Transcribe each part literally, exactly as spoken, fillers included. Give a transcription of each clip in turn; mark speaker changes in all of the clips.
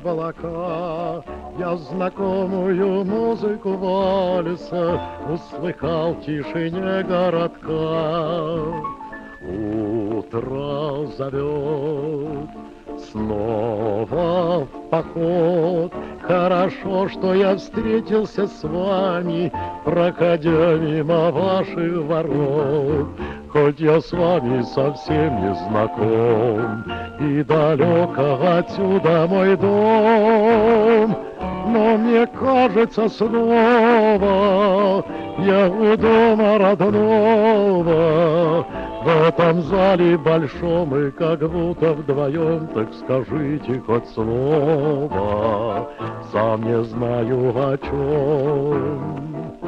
Speaker 1: облака. Я знакомую музыку вальса услыхал в тишине городка. Утро зовет снова в поход. Хорошо, что я встретился с вами, проходя мимо ваших ворот. Хоть я с вами совсем не знаком, и далеко отсюда мой дом, но мне кажется снова я у дома родного. В этом зале большом и как будто вдвоем, так скажите хоть слово, сам не знаю о чем.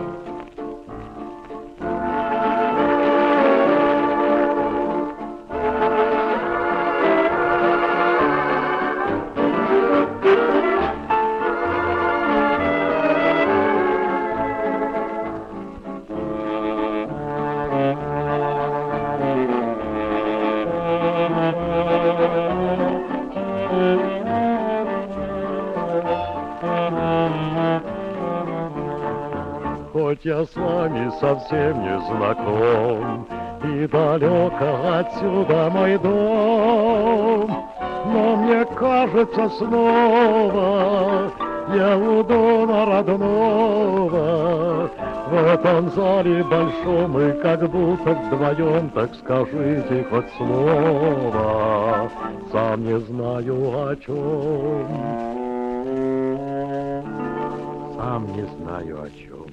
Speaker 1: Хоть я с вами совсем не знаком, и далеко отсюда мой дом, но мне кажется снова я у дома родного. В этом зале большом и как будто вдвоем, так скажите хоть слово, сам не знаю о чем. Сам не знаю о чем.